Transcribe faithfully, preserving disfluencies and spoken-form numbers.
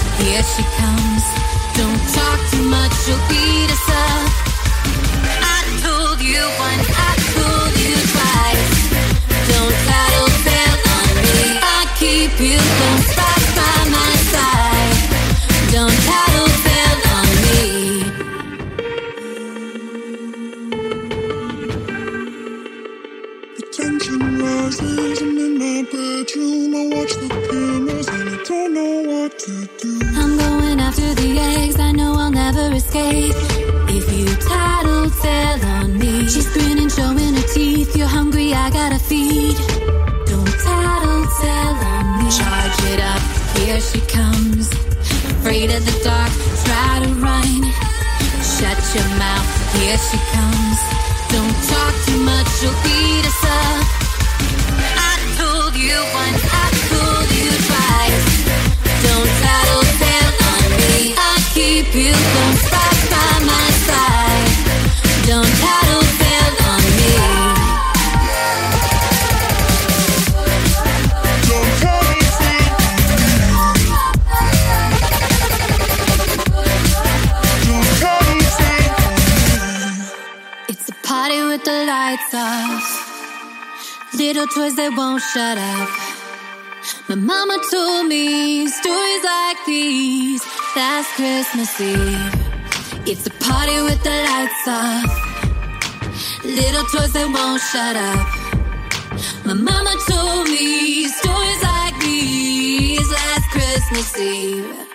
here she comes. Don't talk too much, she'll beat us up. I told you once, I told you twice. Don't tattletale on me. I keep you close right by my side. Don't tattletale on me. The tension rises and in my bedroom I watch the cameras and I don't know what to do. I'm going after the eggs, I know I'll never escape. If you tattletale on me. She's grinning, showing her teeth. You're hungry, I gotta feed. Don't tattletale on me. Charge it up, here she comes. Afraid of the dark, try to run. Shut your mouth, here she comes. Don't talk too much, she'll beat us up. I told you once, I told you twice. Don't tattletale on me. I keep you close right by my side. Don't tattletale on me. Don't tattletale on me. Don't tattletale on me. It's a party with the lights off. Little toys that won't shut up. My mama told me stories like these last Christmas Eve. It's a party with the lights off. Little toys that won't shut up. My mama told me stories like these last Christmas Eve.